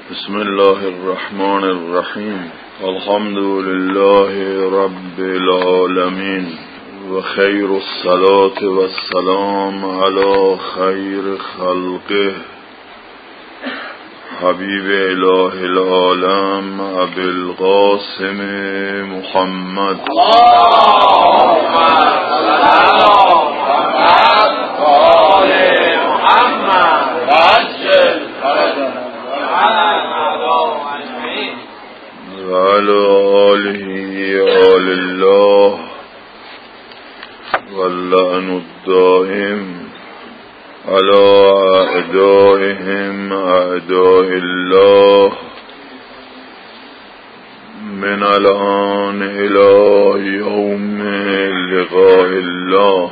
بسم الله الرحمن الرحیم. الحمد لله رب العالمین و خیر الصلاة و السلام علی خیر خلقه حبیب اله العالم ابی القاسم محمد و علی آله آل الله واللعن الدائم على اعدائهم اعداء الله من الان الى یوم لقاء الله.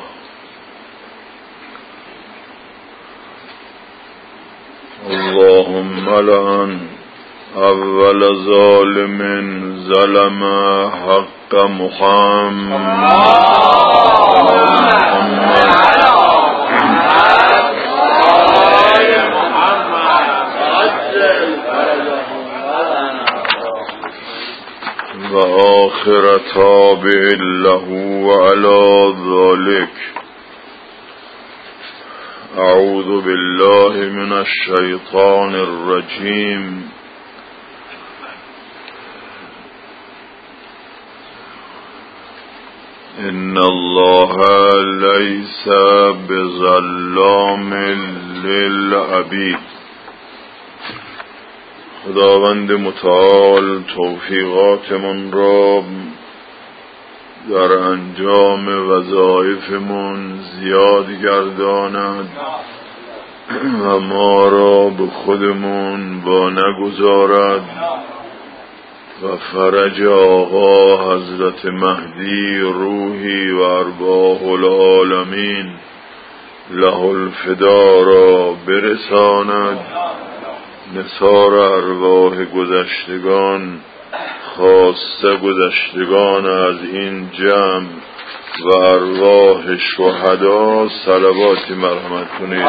اللهم لعن اول ظالم ظلم حق محمد و آخر تابع له وعلى ذلك. اعوذ بالله من الشیطان الرجیم. ان الله لیس بظلام للعبید. خداوند متعال توفیقاتمون را در انجام وظایفمون زیاد گرداند و ما را به خودمون با نگذارد و فرج آقا حضرت مهدی روحی و ارواح العالمین له الفدا را برساند. نثار ارواح گذشتگان خاصه گذشتگان از این جمع و ارواح شهدا صلواتی مرحمت کنید.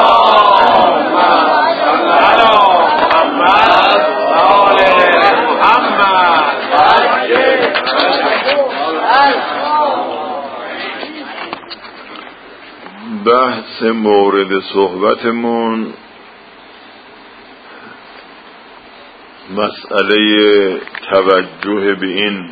بحث مورد صحبتمون مسئله توجه به این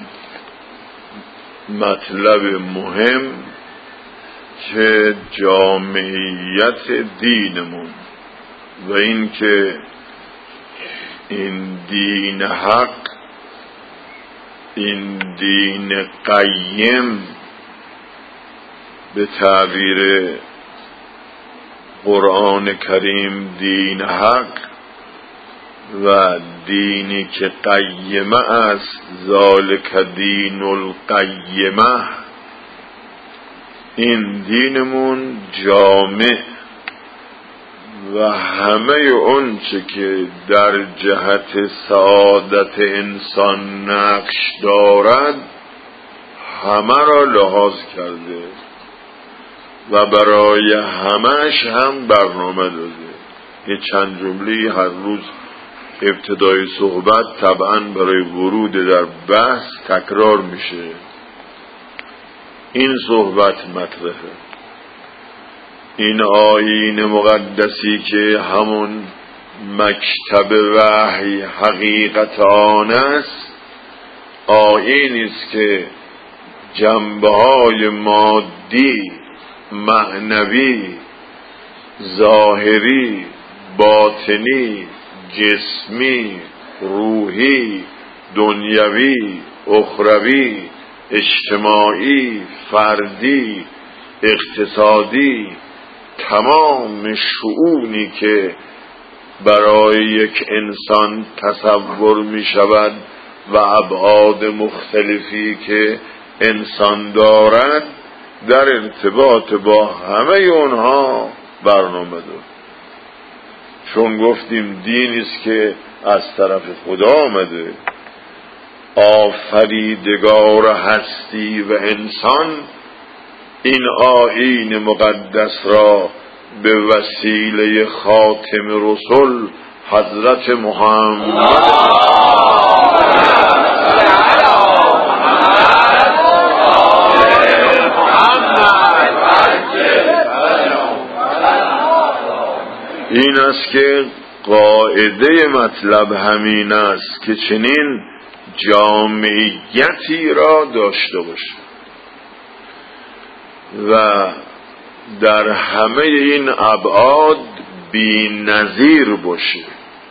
مطلب مهم که جامعیت دینمون و این که این دین حق، این دین قیم به تعبیر قرآن کریم دین حق و دینی که قیمه است ذالک دین القیمه، این دینمون جامع و همه اون چه که در جهت سعادت انسان نقش دارد همه را لحاظ کرده و برای همهش هم برنامه داده. یه چند جمله هر روز ابتدای صحبت طبعا برای ورود در بحث تکرار میشه. این صحبت مطرحه، این آیین مقدسی که همون مکتب وحی حقیقت آن است، آیینی است که جنبه‌های مادی، معنوی، ظاهری، باطنی، جسمی، روحی، دنیوی، اخروی، اجتماعی، فردی، اقتصادی، تمام شؤونی که برای یک انسان تصور می شود و ابعاد مختلفی که انسان دارد در ارتباط با همه اونها برنامه دارد. چون گفتیم دینی است که از طرف خدا آمده، آفریدگار هستی و انسان این آیین مقدس را به وسیله خاتم رسول حضرت محمد. این است که قاعده مطلب همین است که چنین جامعیتی را داشته باشه و در همه این ابعاد بی نظیر باشه،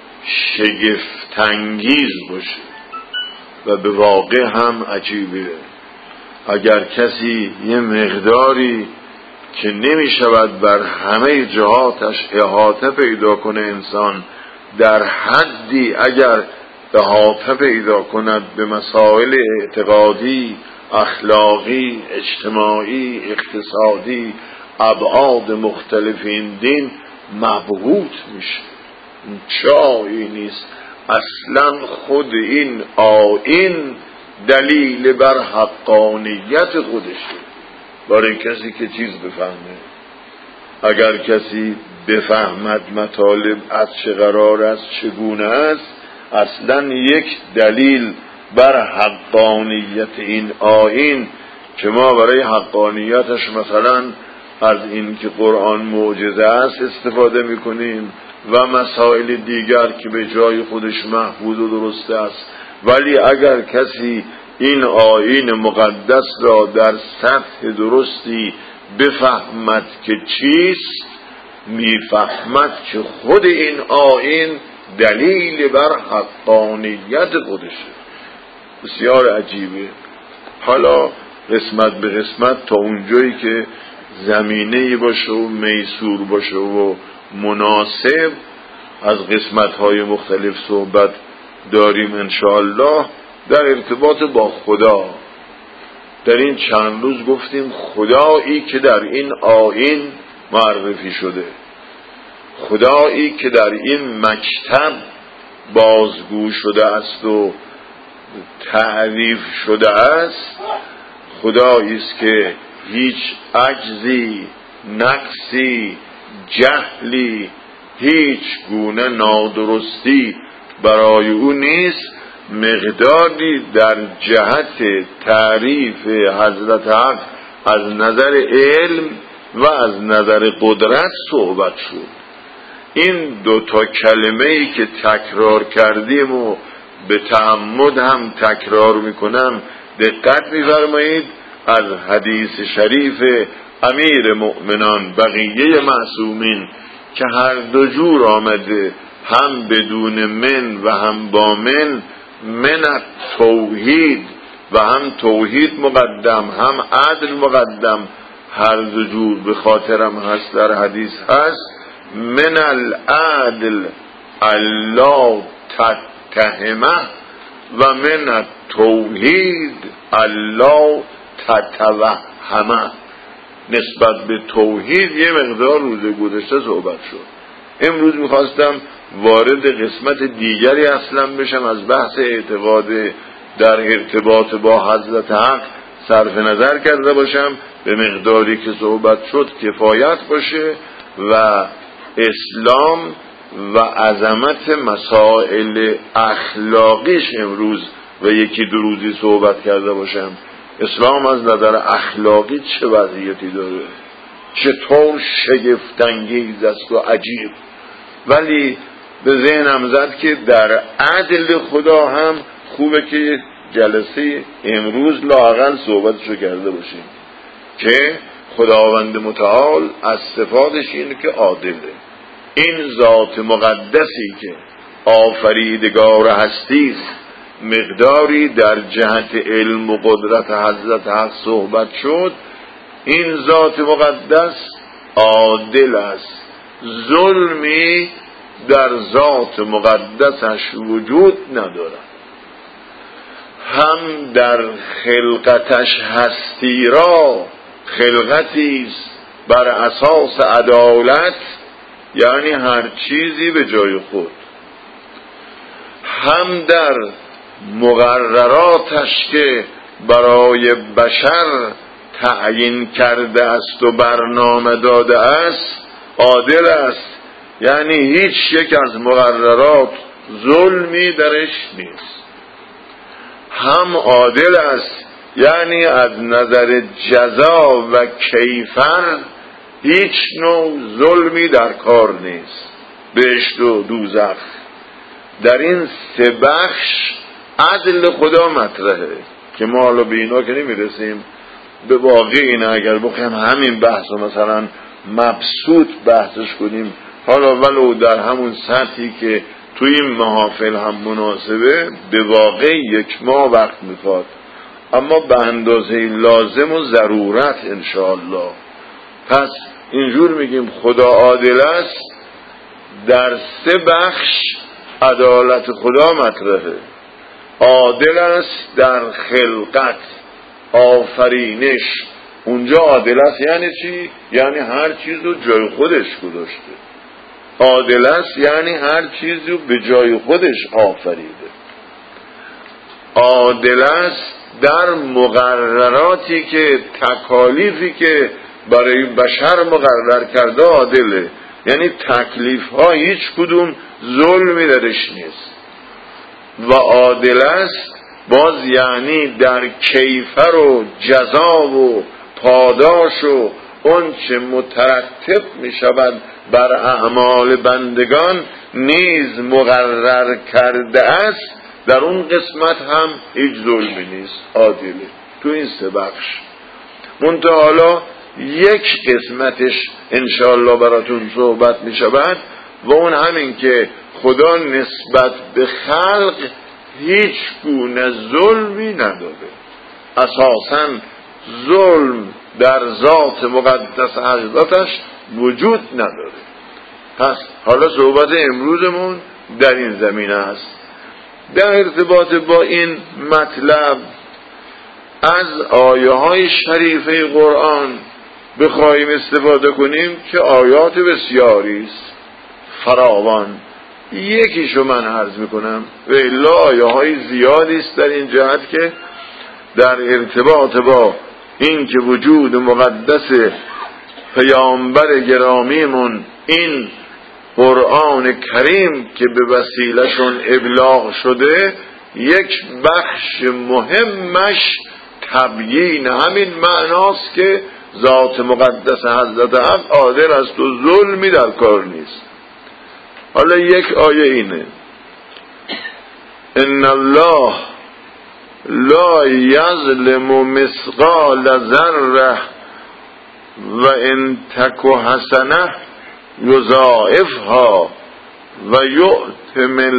شگفت‌انگیز باشه و به واقع هم عجیبه. اگر کسی یه مقداری که نمی شود بر همه جهاتش احاطه پیدا کنه، انسان در حدی اگر احاطه پیدا کند به مسائل اعتقادی، اخلاقی، اجتماعی، اقتصادی، ابعاد مختلف این دین، مبهوت میشه. چایی نیست اصلا خود این آیین دلیل بر حقانیت خودشه برای کسی که چیز بفهمه. اگر کسی بفهمد مطالب از چه قرار است، چگونه است، اصلا یک دلیل بر حقانیت این آیین که ما برای حقانیتش مثلا از این که قرآن معجزه است استفاده میکنیم و مسائل دیگر که به جای خودش محفوظ و درست است، ولی اگر کسی این آیین مقدس را در سطح درستی بفهمد که چیست، میفهمد که خود این آیین دلیل بر حقانیت خودشه. بسیار عجیبه. حالا قسمت به قسمت تا اونجایی که زمینه‌ای باشه و میسور باشه و مناسب از قسمت‌های مختلف صحبت داریم انشاءالله در ارتباط با خدا. در این چند روز گفتیم خدایی که در این آیین معرفی شده، خدایی که در این مکتب بازگو شده است و تعریف شده است، خدایی است که هیچ عجزی، نقصی، جهلی، هیچ گونه نادرستی برای او نیست. مقداری در جهت تعریف حضرت حق از نظر علم و از نظر قدرت صحبت شد. این دوتا کلمه ای که تکرار کردیم و به تعمد هم تکرار میکنم دقت می‌فرمایید، از حدیث شریف امیر مؤمنان بقیه معصومین که هر دو جور آمده، هم بدون من و هم با من توحید و هم توحید مقدم هم عدل مقدم، هر دو جور به خاطرم هست در حدیث هست. من العدل الله تتهمه و من توحید الله تتوهمه. نسبت به توحید یه مقدار روز گذشته صحبت شد. امروز میخواستم وارد قسمت دیگری اصلا بشم، از بحث اعتقاد در ارتباط با حضرت حق صرف نظر کرده باشم، به مقداری که صحبت شد کفایت باشه و اسلام و عظمت مسائل اخلاقیش امروز و یکی دو روزی صحبت کرده باشم. اسلام از نظر اخلاقی چه وضعیتی داره، چطور شگفت‌انگیز است و عجیب. ولی به ذهنم زد که در عدل خدا هم خوبه که جلسه امروز لااقل صحبتشو کرده باشیم که خداوند متعال از صفاتش اینه که عادله. این ذات مقدسی که آفریدگار هستی است، مقداری در جهت علم و قدرت حضرت حق صحبت شد. این ذات مقدس عادل است، ظلمی در ذات مقدسش وجود ندارد. هم در خلقتش هستی را خلقتی است بر اساس عدالت، یعنی هر چیزی به جای خود. هم در مقرراتش که برای بشر تعیین کرده است و برنامه داده است عادل است، یعنی هیچ یک از مقررات ظلمی درش نیست. هم عادل است، یعنی از نظر جزا و کیفر هیچ نوع ظلمی در کار نیست. بهشت و دوزخ، در این سه بخش عدل خدا مطرحه که ما حالا به اینا که نمیرسیم. به واقع اینه اگر بخوایم همین بحث رو مثلا مبسوط بحثش کنیم، حالا ولو در همون سطحی که توی این محافل هم مناسبه، به واقع 1 ماه وقت میخواد، اما به اندازه لازم و ضرورت انشاءالله. پس اینجور میگیم خدا عادل است، در 3 بخش عدالت خدا مطرحه. عادل است در خلقت، آفرینش، اونجا عادل است یعنی چی؟ یعنی هر چیز رو جای خودش گذاشته. عادل است یعنی هر چیز رو به جای خودش آفریده. عادل است در مقرراتی که تکالیفی که برای بشر مقرر کرده عادله، یعنی تکلیف ها هیچ کدوم ظلمی درش نیست. و عادل است باز یعنی در کیفر و جزا و پاداش و اون چه مترتب می شود بر اعمال بندگان نیز مقرر کرده است، در اون قسمت هم هیچ ظلمی نیست، عادله تو این 3 بخش. منتها حالا یک قسمتش انشاءالله براتون صحبت می شود و اون همین که خدا نسبت به خلق هیچ گونه ظلمی نداره. اساساً ظلم در ذات مقدس حضرتش وجود نداره. پس حالا صحبت امروزمون در این زمینه است. در ارتباط با این مطلب از آیه های شریفه قرآن بخواهیم استفاده کنیم که آیات بسیاری است، فراوان. یکیشو من عرض میکنم و الا آیه های زیادی است در این جهت که در ارتباط با این که وجود مقدس پیامبر گرامیمون این قرآن کریم که به وسیلهشون ابلاغ شده، یک بخش مهمش تبیین همین معناست که ذات مقدس حضرت حق عادل است و ظلمی در کار نیست. حالا یک آیه اینه: ان الله لا یظلم مثقال ذره و ان تک حسنه یضاعفها و یؤت من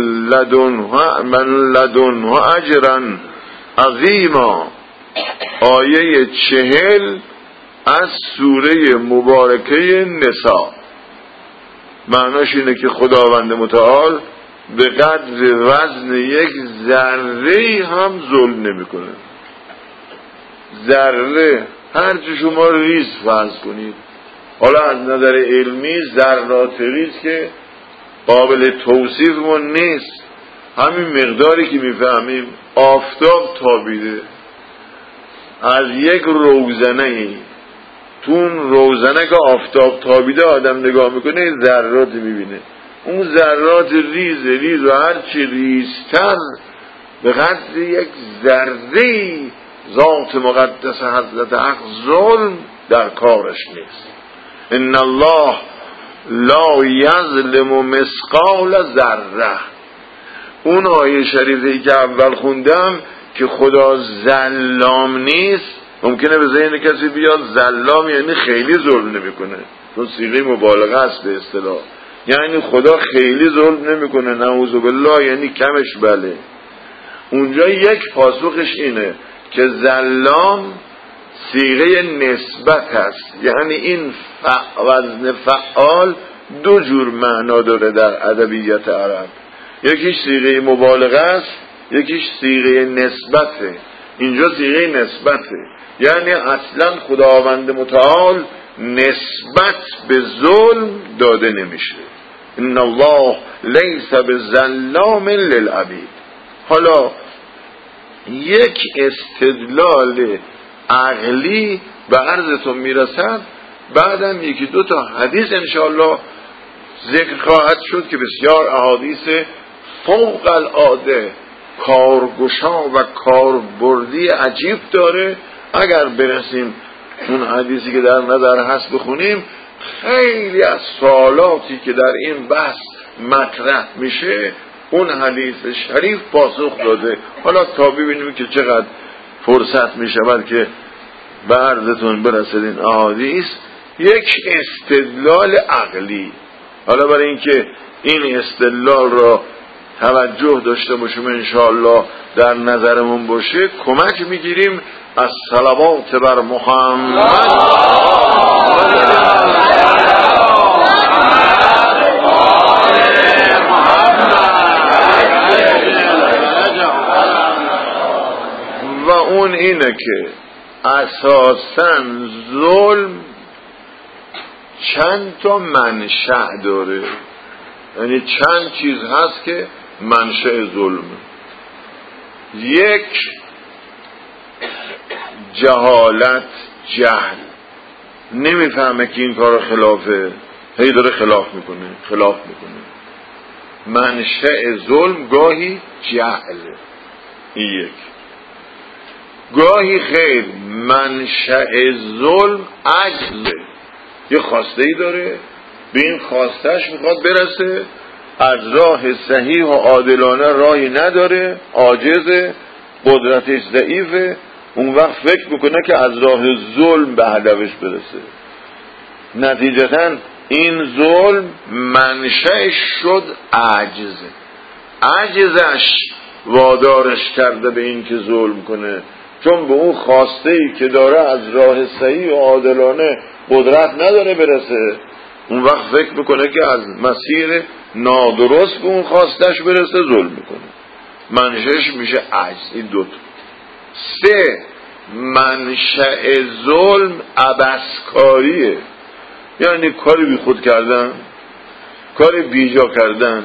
لدنه اجرا عظیما. آیه 40 از سوره مبارکه نساء. معناش اینه که خداوند متعال به قدر وزن یک ذره هم ظلم نمیکنه. ذره هر چه شما ریز فرض کنید، حالا از نظر علمی ذرات ریز که قابل توصیف ما نیست، همین مقداری که میفهمیم آفتاب تابیده از یک روزنه، تو اون روزنه که آفتاب تابیده آدم نگاه میکنه ذرات میبینه. اون ذرات ریز و هرچی ریزتر به قدر یک ذره ذات مقدس حضرت حق ظلم در کارش نیست. ان الله لا یظلم مثقال ذره. اون آیه شریفی که اول خوندم که خدا ظلام نیست، ممکنه به ذهن کسی بیاد ظلام یعنی خیلی ظلم نمیکنه، چون صیغه مبالغه است به اصطلاح، یعنی خدا خیلی ظلم نمیکنه، نعوذ بالله، یعنی کمش. بله، اونجا یک پاسخش اینه که ظلام صیغه نسبت هست، یعنی این وزن فعال 2 جور معنا داره در ادبیات عرب. یکیش صیغه مبالغه است، یکیش صیغه نسبته. اینجا صیغه نسبته، یعنی اصلا خداوند متعال نسبت به ظلم داده نمیشه. ان الله لیس بظلام للعبید. حالا یک استدلال عقلی به عرضتون میرسد، بعدم 1-2 تا حدیث انشاءالله ذکر خواهد شد که بسیار احادیث فوق العاده کارگشا و کاربردی عجیب داره. اگر برسیم اون حدیثی که در نظر هست بخونیم، خیلی از سوالاتی که در این بحث مطرح میشه اون حدیث شریف پاسخ داده. حالا تا ببینیم که چقدر فرصت میشود که به عرضتون برسد این احادیث. یک استدلال عقلی، حالا برای اینکه این استدلال را توجه داشته باشیم انشاءالله در نظرمون باشه، کمک میگیریم از صلوات بر محمد و اون اینه که اساساً ظلم چند تا منشأ داره، یعنی چند چیز هست که منشأ ظلم. یک، جهالت، جهل، نمیفهمه که این کار خلافه، هی داره خلاف میکنه. منشأ ظلم گاهی جهله، این یک. گاهی خیر منشأ ظلم عجزه، یه خواسته ای داره، به این خواستش میخواد برسه، از راه صحیح و عادلانه راهی نداره، عاجزه، قدرتش ضعیفه، اون وقت فکر میکنه که از راه ظلم به هدفش برسه. نتیجتاً این ظلم منشأش شد عجزش وادارش کرده به این که ظلم کنه، چون به اون خواسته ای که داره از راه صحیح و عادلانه قدرت نداره برسه، اون وقت فکر میکنه که از مسیر نادرست به اون خواستش برسه ظلم میکنه. منشأش میشه عجز. این دو تا. سه، منشأ ظلم عبثکاریه، یعنی کاری بی خود کردن، کاری بیجا کردن.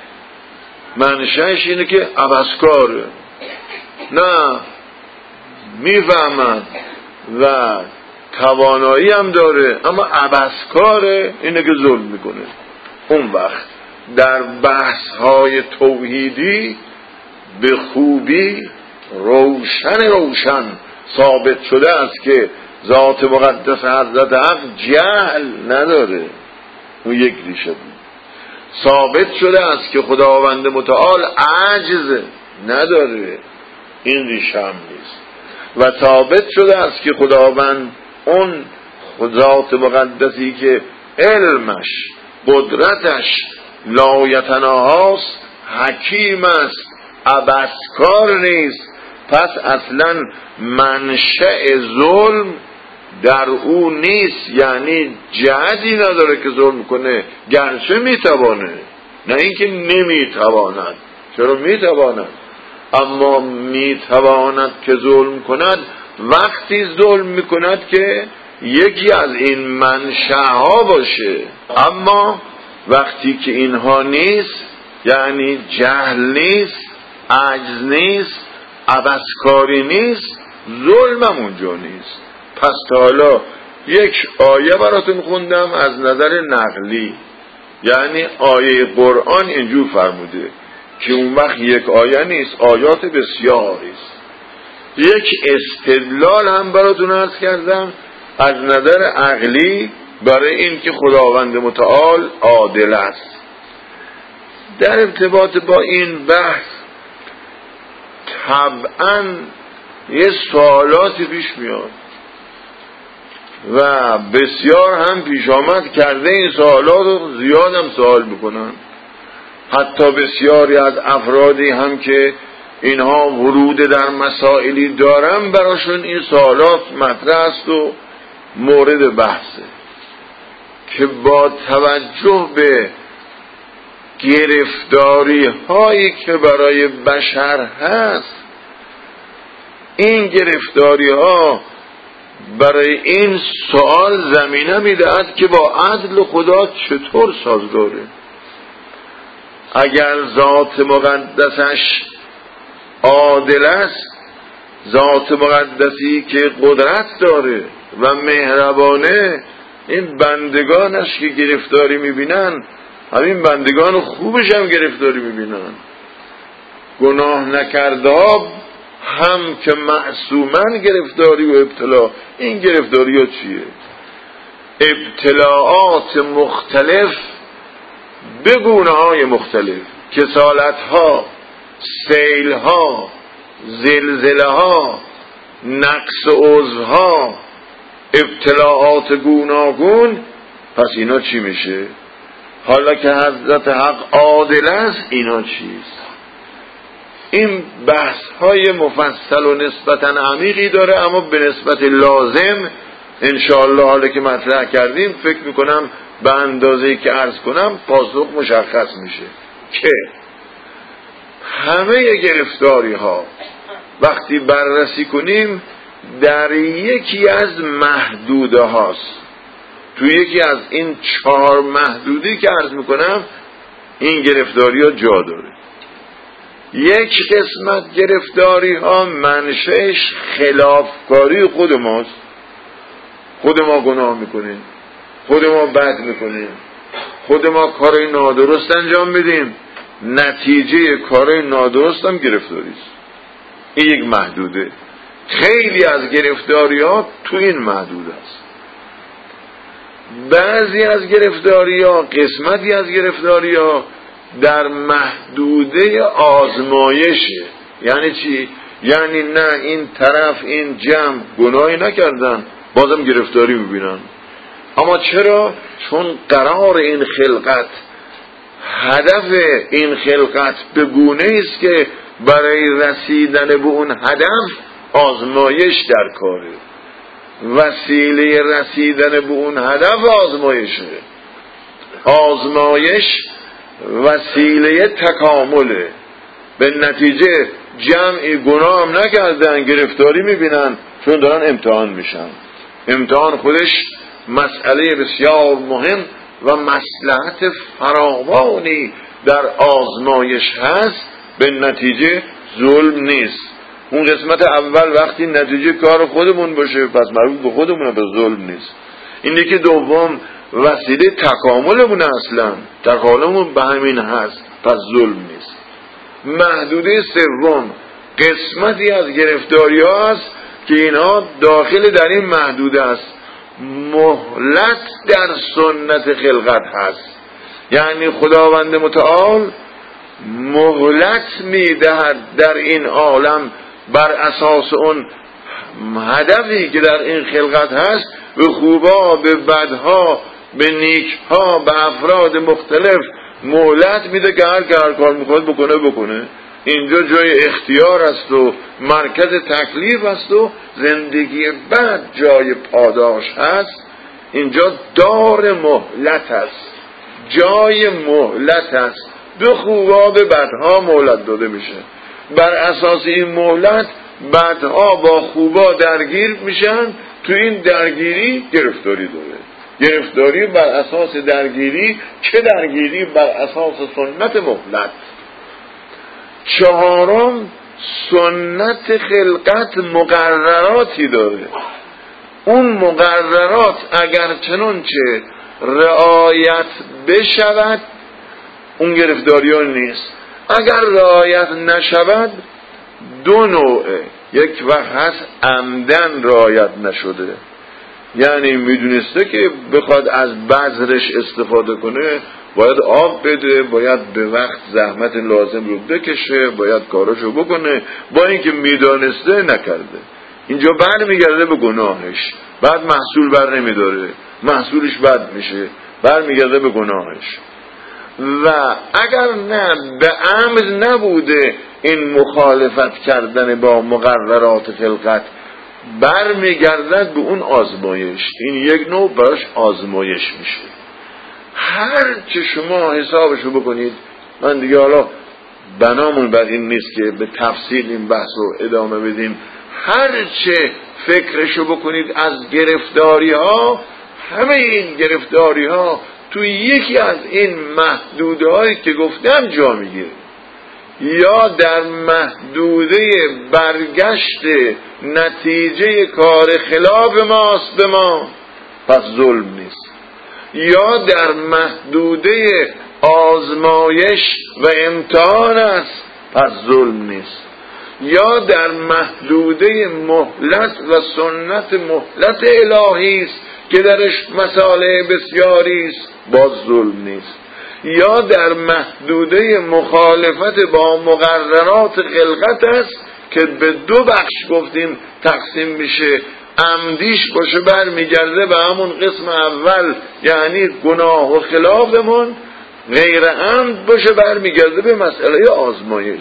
منشأش اینه که عبثکاره، نه میفهمد و توانایی هم داره اما عبثکاره، اینه که ظلم میکنه. اون وقت در بحث های توحیدی به خوبی روشن ثابت شده است که ذات مقدس حضرت حق جهل نداره، اون یک ریشه بود. ثابت شده است که خداوند متعال عجز نداره، این ریشه هم نیست. و ثابت شده است که خداوند اون ذات مقدسی که علمش، قدرتش لایتناهاست، حکیم است، عبثکار نیست. پس اصلا منشأ ظلم در او نیست، یعنی جهتی نداره که ظلم کنه، گرچه میتوانه، نه اینکه نمیتواند، چرا میتواند، اما میتواند که ظلم کند. وقتی ظلم میکند که یکی از این منشأها باشه، اما وقتی که اینها نیست، یعنی جهل نیست، عجز نیست، عبثکاری نیست، ظلم هم اونجا نیست. پس تا حالا یک آیه براتون خوندم از نظر نقلی، یعنی آیه قرآن اینجور فرموده که اون وقت یک آیه نیست، آیات بسیاری است. یک استدلال هم براتون عرض کردم از نظر عقلی برای این که خداوند متعال عادل است. در ارتباط با این بحث طبعاً یه سوالاتی پیش میاد و بسیار هم پیش آمد کرده، این سوالات رو زیاد هم سوال میکنن. حتی بسیاری از افرادی هم که اینها ورود در مسائلی دارن، براشون این سوالات مطرح است و مورد بحثه که با توجه به گرفتاری هایی که برای بشر هست، این گرفتاری ها برای این سوال زمینه میدهد که با عدل خدا چطور سازگاره. اگر ذات مقدسش عادل است، ذات مقدسی که قدرت داره و مهربانه، این بندگانش که گرفتاری میبینن همین بندگان خوبش هم گرفتاری میبینن. گناه نکرده هم که معصومن گرفتاری و ابتلا. این گرفتاری ها چیه؟ ابتلاعات مختلف به گونه های مختلف، کسالت ها، سیل ها، زلزله ها، نقص عضوها، ابتلاعات گوناگون. پس اینا چی میشه؟ حالا که حضرت حق عادل است، اینا چیست؟ این بحث های مفصل و نسبتا عمیقی داره، اما به نسبت لازم انشاءالله حالا که مطرح کردیم فکر میکنم به اندازه‌ای که عرض کنم پاسخ مشخص میشه که همه گرفتاری ها وقتی بررسی کنیم در یکی از محدوده هاست. تو یکی از این 4 محدودی که عرض میکنم این گرفتاری ها جا داره. یک قسمت گرفتاری ها منشأش خلافکاری خود ماست. خود ما گناه میکنیم، خود ما بد میکنیم، خود ما کارهای نادرست انجام میدیم، نتیجه کارهای نادرست هم گرفتاری است. این یک محدوده. خیلی از گرفتاری ها تو این محدوده است. بعضی از گرفتاری ها، قسمتی از گرفتاری ها در محدوده آزمایشه. یعنی چی؟ یعنی نه این طرف این جمع گناهی نکردن بازم گرفتاری میبینن. اما چرا؟ چون قرار این خلقت، هدف این خلقت به گونه است که برای رسیدن به اون هدف آزمایش در کاره. وسیله رسیدن به اون هدف آزمایشه. آزمایش وسیله تکامله. به نتیجه جمعی گناه هم نکردن گرفتاری میبینن چون دارن امتحان میشن. امتحان خودش مسئله بسیار مهم و مصلحت فراوانی در آزمایش هست، به نتیجه ظلم نیست. اون قسمت اول وقتی نتیجه کار خودمون باشه پس مربوط به خودمونه، به ظلم نیست. اینه که دوم وسیله تکاملمون، اصلا تکاملمون به همین هست، پس ظلم نیست. محدوده سوم قسمتی از گرفتاری هست که اینها داخل در این محدوده است. مهلت در سنت خلقت هست. یعنی خداوند متعال مهلت میدهد در این عالم بر اساس اون هدفی که در این خلقت هست، به خوبا، به بدها، به نیکها، به افراد مختلف مهلت میده که هر کار میخواد بکنه. اینجا جای اختیار است و مرکز تکلیف است و زندگی بعد جای پاداش هست. اینجا دار مهلت است، جای مهلت است. به خوبا به بدها مهلت داده میشه. بر اساس این مهلت بدها با خوبا درگیر میشن. تو این درگیری گرفتاری داره. گرفتاری بر اساس درگیری، چه درگیری؟ بر اساس سنت مهلت. چهارم سنت خلقت مقرراتی داره. اون مقررات اگر چنانچه رعایت بشود اون گرفتاری ها نیست. اگر رعایت نشود دو نوعه. یک وقت هست عمدن رعایت نشده، یعنی میدونسته که بخواد از بذرش استفاده کنه باید آب بده، باید به وقت زحمت لازم رو بکشه، باید کاراشو بکنه، با اینکه میدانسته نکرده. اینجا برمیگرده به گناهش، بعد محصول بر نمیداره، محصولش بد میشه، برمیگرده به گناهش. و اگر نه به عمد نبوده این مخالفت کردن با مقررات خلقت، برمیگردد به اون آزمایش. این یک نوع براش آزمایش میشه. هر چه شما حسابشو بکنید، من دیگه حالا بنامون بر این نیست که به تفصیل این بحث رو ادامه بدیم، هر چه فکرشو بکنید از گرفتاری ها، همه این گرفتاری ها تو یکی از این محدوده هایی که گفتم جا میگیره. یا در محدوده برگشت نتیجه کار خلاف ماست به ما، پس ظلم نیست. یا در محدوده آزمایش و امتحان است پس ظلم نیست. یا در محدوده مهلت و سنت مهلت الهی است که درش مصالح بسیاری است باز ظلم نیست. یا در محدوده مخالفت با مقررات خلقت است که به دو بخش گفتیم تقسیم میشه، عمدیش باشه برمیگرده به همون قسم اول یعنی گناه و خلافمون، غیر عمد باشه برمیگرده به مسئله آزمایش.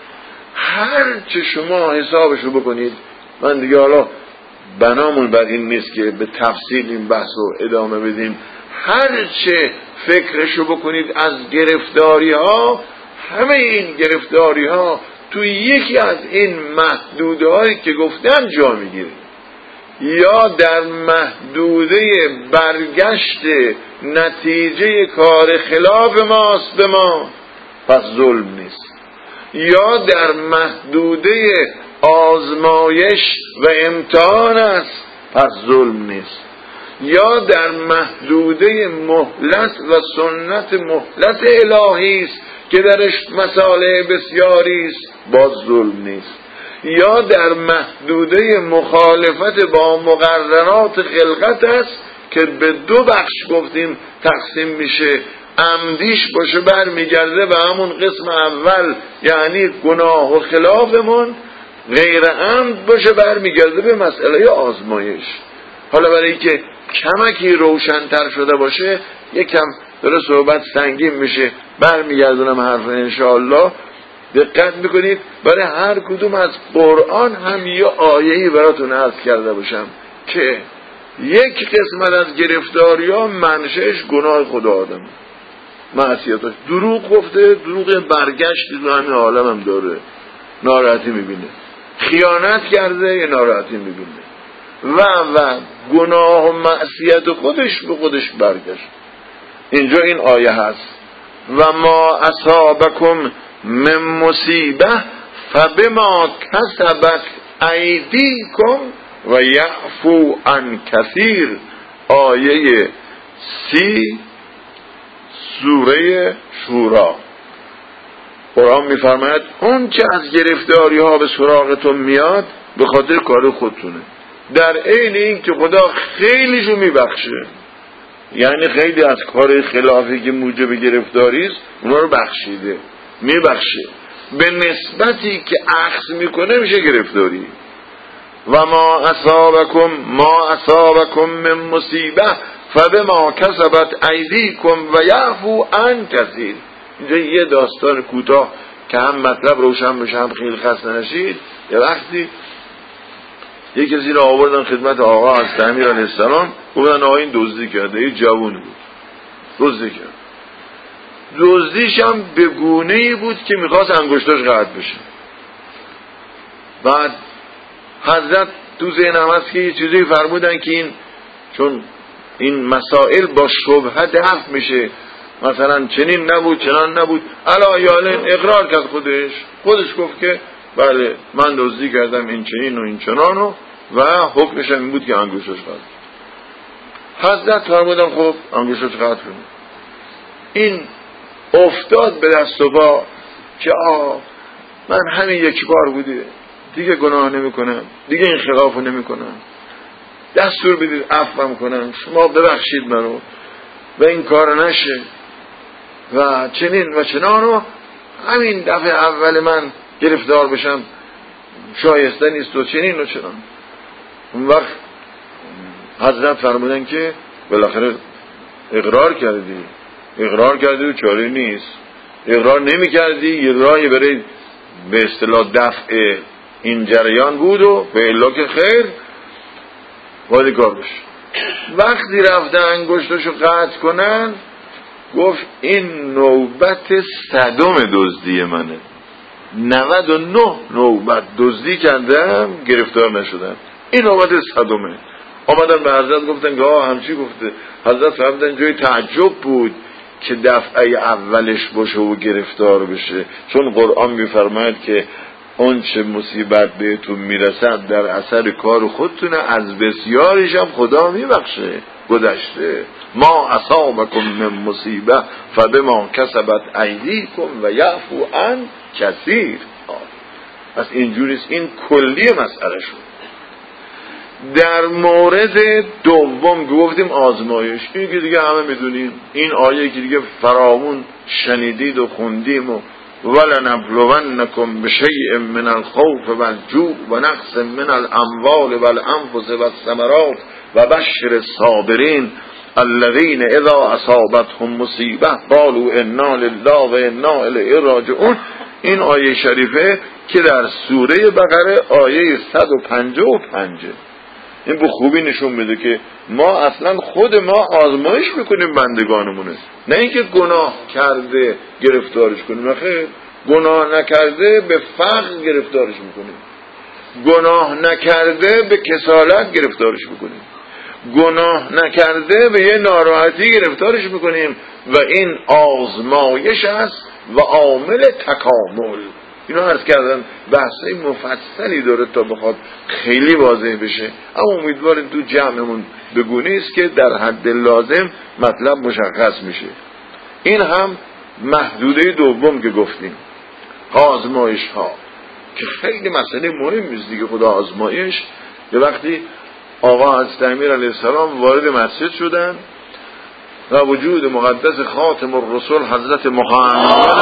هر چه شما حسابشو بکنید، من دیگه حالا بنامون بر این نیست که به تفصیل این بحث رو ادامه بدیم، هر چه فکرشو بکنید از گرفتاری ها، همه این گرفتاری ها توی یکی از این محدوده هایی که گفتم جا میگیره. یا در محدوده برگشت نتیجه کار خلاف ماست به ما پس ظلم نیست. یا در محدوده آزمایش و امتحان است پس ظلم نیست. یا در محدوده مهلت و سنت مهلت الهی است که درش مصالح بسیاری است باز ظلم نیست. یا در محدوده مخالفت با مقررات خلقت است که به دو بخش گفتیم تقسیم میشه، عمدیش باشه برمیگرده به همون قسم اول یعنی گناه و خلافمون، غیر عمد باشه برمیگرده به مسئله آزمایش. حالا برای که کمکی روشن‌تر شده باشه یکم داره صحبت سنگین میشه، برمیگردونم حرف انشاءالله. دقت میکنید برای هر کدوم از قرآن هم یه آیه‌ای براتون عرض کرده باشم که یک قسمت از گرفتاری ها منشأش گناه خود آدم، معصیتاش، دروغ گفته، دروغ برگشتی تو همین عالم هم داره، ناراحتی میبینه، خیانت کرده یه ناراحتی میبینه و گناه و معصیت خودش به خودش برگشت. اینجا این آیه هست و ما اصابکم من مصیبه فبما کسبت ایدیکم و یعفو عن کثیر. آیه 30 سوره شورا. قرآن میفرماید اون چه از گرفتاری ها به سراغتون میاد به خاطر کار خودتونه، در عین این که خدا خیلیشو میبخشه، یعنی خیلی از کار خلافی که موجب گرفتاری است اونا رو بخشیده، میبخشه، به نسبتی که اخذ میکنه میشه گرفتاری. و ما اصابکم من مصیبه فبما کسبت ایدیکم و یعفو عن کثیر. اینجا یه داستان کوتاه که هم مطلب روشن بشه هم خیلی خسته نشید. یه وقتی یک کسی رو آوردن خدمت آقا از امیر علیه السلام، گفتن آقا این دزدی کرده، یه جوون بود دزدی کرد، دزدیش هم به گونه‌ای بود که میخواست انگشتاش قطع بشه. بعد حضرت تو ذهنم هست که یه چیزی فرمودن که این چون این مسائل با شبهه دفع میشه، مثلا چنین نبود چنان نبود، یالین اقرار کرد، خودش گفت که بله من دزدی کردم این چنین و این چنانو و حکمش این بود که انگشتش قطع. حضرت فرمودن خب انگشتش قطع کنید. این افتاد به دست و پا که من همین یک بار بوده دیگه گناه نمی کنم، دیگه این خلافو نمی کنم، دستور بدید عفوم کنم، شما ببخشید منو و این کار نشه و چنین و چنانو، همین دفعه اول من گرفتار بشم شایسته نیست و چنین و چنان. اون وقت حضرت فرمودن که بالاخره اقرار کردی و چاره نیست، اقرار نمی کردی یه راهی برای به اصطلاح دفع این جریان بود و به الا که خیر باید کار بشه. وقتی رفته انگشتشو قطع کنن گفت این نوبت 100 دزدی منه، 99 نوبت دزدی کردم گرفتار نشدم، این نوبت 100. آمدن به حضرت گفتن که همچی گفته. حضرت فرمودن جای تعجب بود که دفعه اولش باشه و گرفتار بشه، چون قرآن میفرماید که اون چه مصیبت بهتون میرسد در اثر کار خودتونه، از بسیاریش هم خدا میبخشه. گذشته ما اصابکم من مصیبه فبما کسبت ایدیکم و یعفو عن کثیر. پس اینجوریست. این کلی مسئله شد. در مورد دوم گفتیم آزمایش، این که دیگه همه میدونیم، این آیه که دیگه فراوون شنیدید و خوندیم و ولنبلونکم بشیء من الخوف والجوع ونقص من الاموال والانفس والثمرات وبشر الصابرین الذین اذا اصابتهم مصیبه قالوا انا لله و انا الیه راجعون. این آیه شریفه که در سوره بقره آیه 155. این به خوبی نشون میده که ما اصلا خود ما آزمایش میکنیم بندگانمونه، نه اینکه گناه کرده گرفتارش کنیم. خیر، گناه نکرده به فقر گرفتارش میکنیم، گناه نکرده به کسالت گرفتارش میکنیم، گناه نکرده به یه ناراحتی گرفتارش میکنیم و این آزمایش است و عامل تکامل. اینو عرض کردم بحثای مفصلی داره تا بخواد خیلی واضح بشه، اما امیدواریم تو جمعمون بگونه است که در حد لازم مطلب مشخص میشه. این هم محدوده دوم که گفتیم، آزمایش ها که خیلی مسئله مهمی است دیگه. خدا آزمایش، یه وقتی آقا حضرت امیر علیه السلام وارد مسجد شدن و وجود مقدس خاتم الرسول حضرت محمد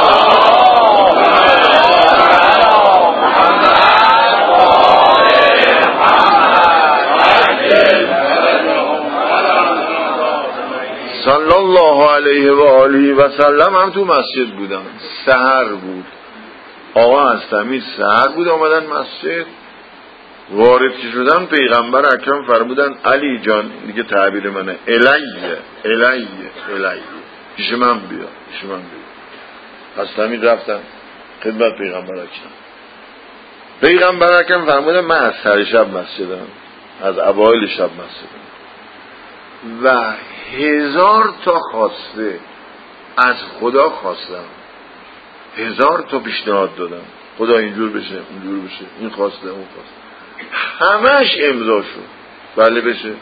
صلی الله علیه و آله و سلم هم تو مسجد بودن. سحر بود، آقا حضرت امیر سحر بود آمدن مسجد. وارد که شدن پیغمبر اکرم فرمودن علی جان، دیگه تعبیر منه، الیه پیش من بیا. حضرت امیر رفتن خدمت پیغمبر اکرم. پیغمبر اکرم فرمودن من از سر شب مسجدم، از اوایل شب مسجدم و 1000 تا خواسته از خدا خواستم، 1000 تا پیشنهاد دادم، خدا اینجور بشه اونجور بشه، این خواسته اون خواسته، همش امضا شد. بله بشه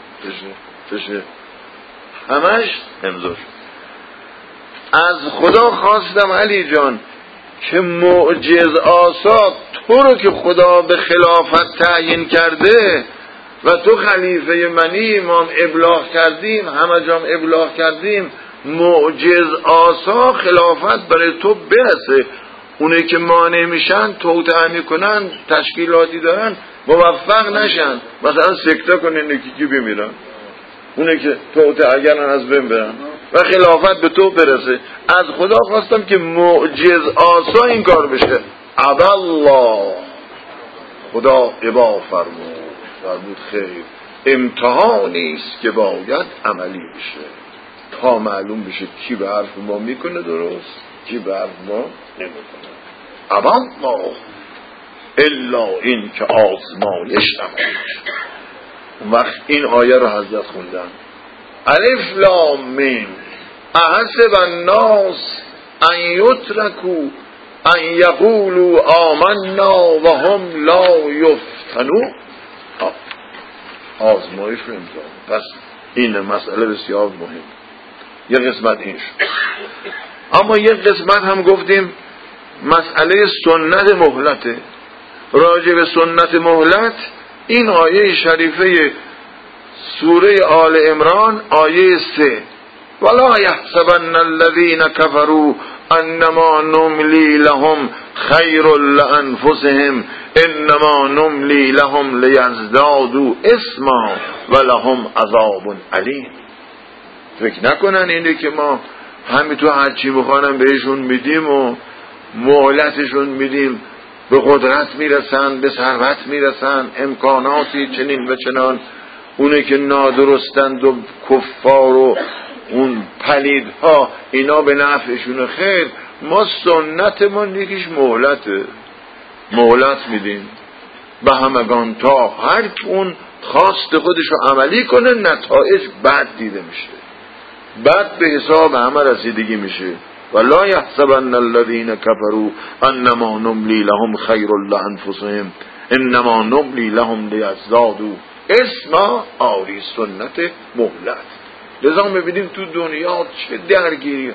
همش امضا شد. از خدا خواستم علی جان که معجز آسا تو رو که خدا به خلافت تعیین کرده و تو خلیفه منی، امام ابلاغ کردیم، همه جام ابلاغ کردیم، معجز آسا خلافت برای تو برسه. اونه که مانع میشن، توطئه میکنن، تشکیلاتی دارن، موفق نشن، مثلا سکته کنن یکی بمیرن، اونه که توطئه گرن از بین برن و خلافت به تو برسه. از خدا خواستم که معجز آسا این کار بشه. الله خدا ابا فرمود خیر، امتحانی است که باید عملی بشه تا معلوم بشه کی به حرف ما میکنه درست، کی به حرف ما نمیکنه. ابا الله الا این که آزمایش نماید. اون وقت این آیه رو حضرت خوندن، الف لام میم احسب الناس ان یترکوا ان یقولوا آمنا و هم لا یفتنون. آزمایش رو امتحان. پس این مسئله بسیار مهم. یه قسمت این شد. اما یه قسمت هم گفتیم مسئله سنت مهلته. راجع به سنت مهلت این آیه شریفه سوره آل عمران آیه 3 ولا یحسبن الذین کفروا انما نملی لهم خیر لانفسهم انما نملی لهم لیزدادوا اثما ولهم عذاب علیم. فکر نکنن اینه که ما همینطور هرچی بخوانم بهشون میدیم و مهلتشون میدیم، به قدرت میرسن، به ثروت میرسن، امکاناتی چنین و چنان. اونه که نادرستند و کفار و اون پلیدها اینا به نفعشون. خیر، ما سنتمون یکیش مهلت میدیم به همگان تا هر اون خواست خودشو عملی کنه، نتایج بد دیده میشه، بد به حساب همه رسیدگی میشه. ولا يحسبن الذين كفروا انما نملي لهم خير لانفسهم انما نملی لهم لیزدادوا اسما آری سنت مهلت. لذا میبینیم تو دنیا چه درگیری،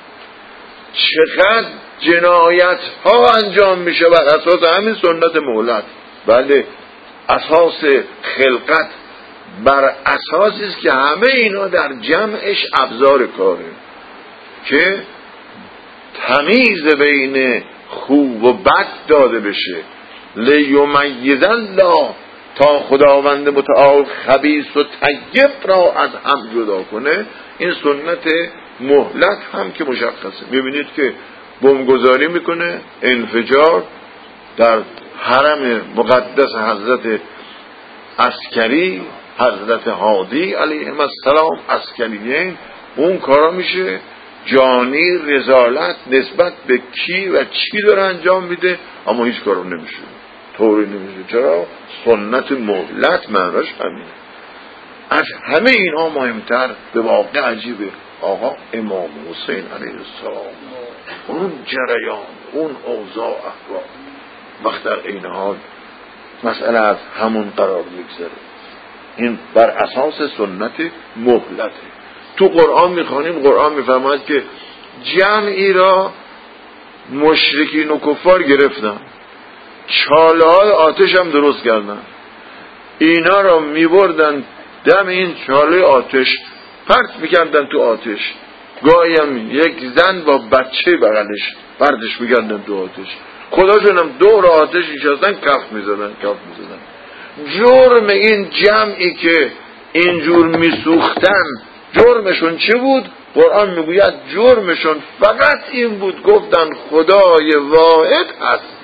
چقدر جنایت ها انجام میشه بر اساس همین سنت مهلت. بله، اساس خلقت بر اساسی است که همه اینا در جمعش ابزار کاره که تمیز بین خوب و بد داده بشه. لیمیز الله، تا خداوند متعال خبیث و طیب را از هم جدا کنه. این سنت مهلت هم که مشخصه. میبینید که بمبگذاری میکنه، انفجار در حرم مقدس حضرت عسکری، حضرت هادی علیه السلام، عسکریین، اون کارا میشه. جانی رسالت نسبت به کی و چی داره انجام میده، اما هیچ کارو نمیشه، طوری نمیشه. چرا؟ سنت مهلت معناش همینه. از همه اینها مهمتر به واقع عجیبه آقا امام حسین علیه السلام، اون جریان، اون اوضاع احوال، وقت در این حال مسئله از همون قرار میگذاره. این بر اساس سنت مهلته. تو قرآن میخوانیم، قرآن میفرماید که جمعی را مشرکین و کفار گرفتن، چاله های آتش هم درست کردن، اینا را میبردن دم این چاله آتش پرت میکردن تو آتش. گاهی هم یک زن با بچه بغلش پرتش میکردن تو آتش. خداشون هم دور آتش نشستن کف میزدن. جرم این جمعی که اینجور میسوختن جرمشون چه بود؟ قرآن میگوید جرمشون فقط این بود، گفتن خدای واحد هست.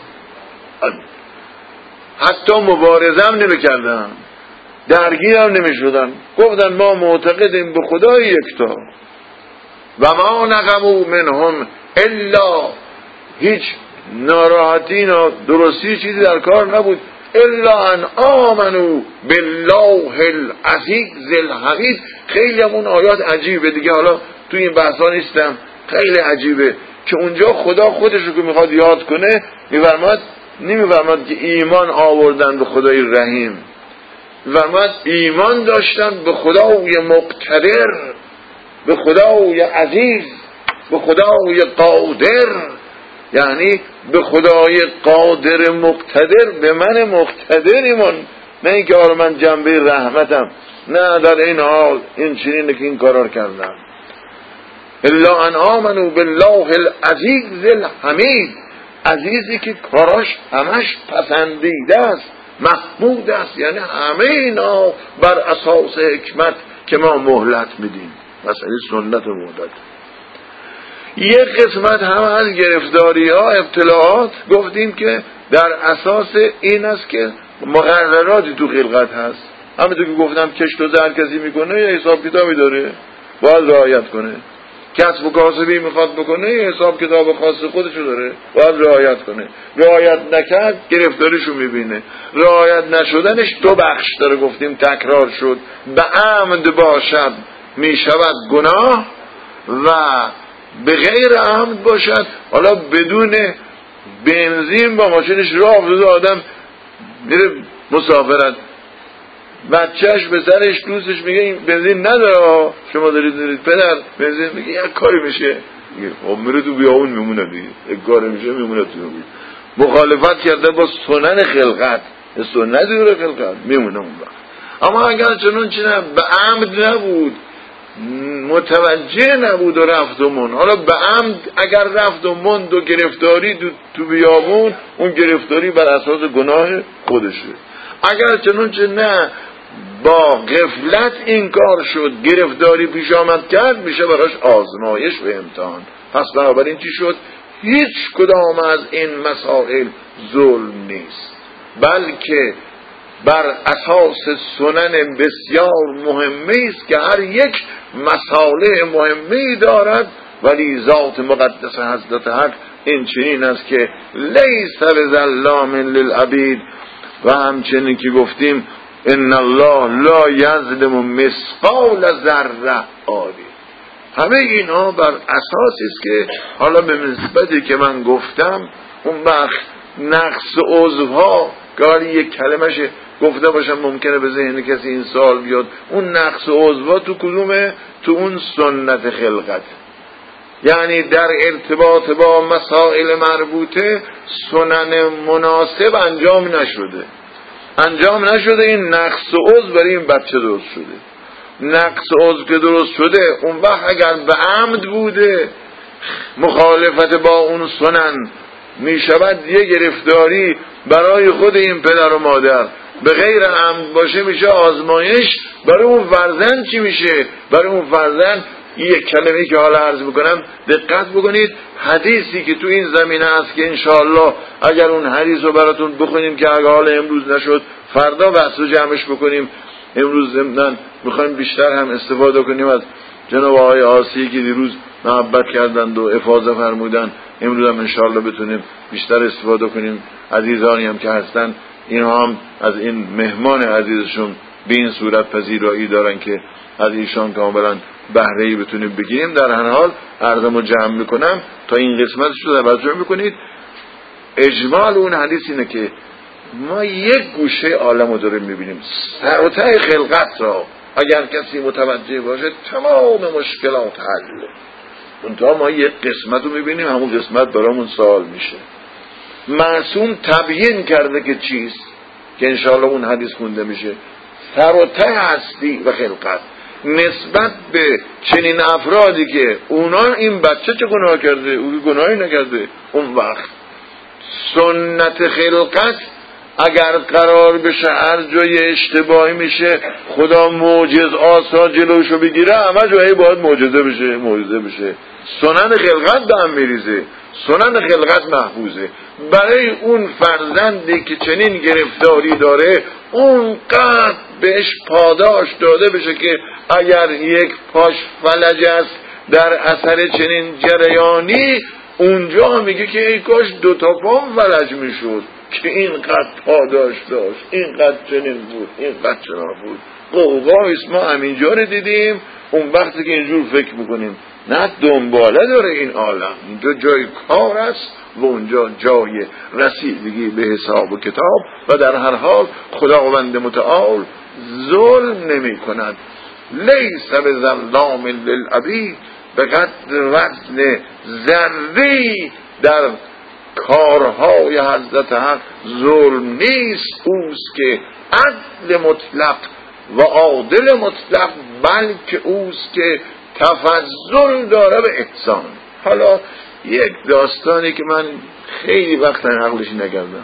حتی مبارزه هم نمیکردن، درگیر هم نمیشدن، گفتن ما معتقدیم به خدای یکتا. و ما نقموا منهم الا، هیچ ناراحتی درستی چیزی در کار نبود، الا ان آمنوا بالله العزیز الحمید. خیلی همون آیات عجیبه دیگه، حالا تو این بحثا نیستم، خیلی عجیبه که اونجا خدا خودش رو که میخواد یاد کنه نمیفرماد که ایمان آوردن به خدای رحیم، میفرماد ایمان داشتن به خدای مقتدر، به خدای عزیز، به خدای قادر. یعنی به خدای قادر مقتدر، به من مقتدر ایمان، نه اینکه آره من جنبه رحمتم، نه در این حال این چنینه که این کارار کردم. الا ان آمنوا بالله العزیز الحمید، عزیزی که کاراش همش پسندیده است، محمود است. یعنی همه اینا بر اساس حکمت که ما مهلت میدیم، مسئله سنت و مهلت. یک قسمت هم از گرفتاری ها، ابتلاعات، گفتیم که در اساس این است که مقرراتی تو خلقت هست. همونطور که گفتم کشت و زر کسی میکنه یه حساب کتابی داره، باید رعایت کنه. کسب و کاسبی میخواد بکنه یه حساب کتاب خاص خودشو داره، باید رعایت کنه. رعایت نکرد گرفتاریشو میبینه. رعایت نشدنش دو بخش داره، گفتیم تکرار شد. به عمد باشد میشود گناه و به غیر عمد باشد، حالا بدون بنزین با ماشینش راه افتاده، آدم میره مسافرت، بچهش به سرش دوستش میگه این بنزین نداره، شما دارید پدر بنزین، میگه یک کاری میشه، خب میره تو بیابون میمونه دیگه، یک کاری میشه میمونه تو بیابون. مخالفت کرده با سنن خلقت، سنت دور خلقت میمونه اون وقت. اما اگر چنون چنه به عمد نبود، متوجه نبود و رفت و من، حالا به عمد اگر رفت و مند و گرفتاری تو بیابون، اون گرفتاری بر اساس گناه خودشه. اگر چنانچه نه با غفلت این کار شد، گرفتاری پیش آمد کرد، میشه براش آزمایش و امتحان. پس بنابراین چی شد؟ هیچ کدام از این مسائل ظلم نیست، بلکه بر اساس سنن بسیار مهمی است که هر یک مساله مهمی دارد، ولی ذات مقدس حضرت حق این چنین است که لیس بظلام للعبید. و همچنین که گفتیم ان الله لا یظلم مثقال ذره. همه اینها بر اساسی است که حالا به نسبتی که من گفتم اون وقت نقص عضوها گاهی یک کلمش گفته باشم ممکنه به ذهن کسی این سوال بیاد، اون نقص عضوها تو کدومه؟ تو اون سنت خلقت، یعنی در ارتباط با مسائل مربوطه سنن مناسب انجام نشده، این نقص عضو برای این بچه درست شده. نقص عضو که درست شده اون وقت اگر به عمد بوده مخالفت با اون سنن می شود یه گرفتاری برای خود این پدر و مادر، به غیر عمد باشه میشه آزمایش برای اون فرزند. چی میشه برای اون فرزند؟ یک کلمه‌ای که حالا عرض میکنم دقت بکنید، حدیثی که تو این زمینه است که انشاءالله اگر اون حدیث رو براتون بخونیم که اگر حالا امروز نشد فردا بحث رو جمعش بکنیم، امروز ضمناً میخوایم بیشتر هم استفاده کنیم از جناب آقای آسی که دیروز محبت کردند و افاضه فرمودن، امروز هم انشاءالله بتونیم بیشتر استفاده کنیم. عزیزانی هم که هستن اینها هم از این مهمان عزیزشون به این صورت پذیرایی دارن که از ایشان کاملا بهره‌ای بتونیم بگیریم. در هر حال عرضمو جمع میکنم تا این قسمتش رو توجه میکنید. اجمال اون حدیث اینه که ما یک گوشه عالمو داریم میبینیم، سر و ته خلقت را اگر کسی متوجه باشه تمام مشکلات حله. منتها ما یک قسمت رو میبینیم، همون قسمت برامون سوال میشه. معصوم تبیین کرده که چیست که انشاءالله اون حدیث خونده میشه، سر و ته هستی و خلقت نسبت به چنین افرادی که اونا این بچه چه گناه کرده، او گناهی نکرده. اون وقت سنت خلقت اگر قرار بشه هر جای اشتباهی میشه خدا معجز آسا جلوشو بگیره، همه جایی باید معجزه بشه. سنن خلقت به هم میریزه، سنن خلقت محفوظه. برای اون فرزندی که چنین گرفتاری داره اونقدر بهش پاداش داده بشه که اگر یک پاش فلج است در اثر چنین جریانی، اونجا میگه که ای کاش 2 پام فلج میشد که اینقدر پاداش داشت، اینقدر چنین بود، اینقدر چنان بود. قوقایست ما همینجا رو دیدیم. اون وقتی که اینجور فکر میکنیم نه دنباله داره این عالم، اینجا جای کار است و اونجا جای رسیدگی به حساب و کتاب. و در هر حال خداوند متعال ظلم نمی کند. لیس بظلام للعبید، به قدر وزن ذره‌ای در کارهای حضرت حق ظلم نیست. اوست که عدل مطلق و عادل مطلق، بلکه اوست که تفضل داره به احسان. حالا یک داستانی که من خیلی وقت نقلش نکردم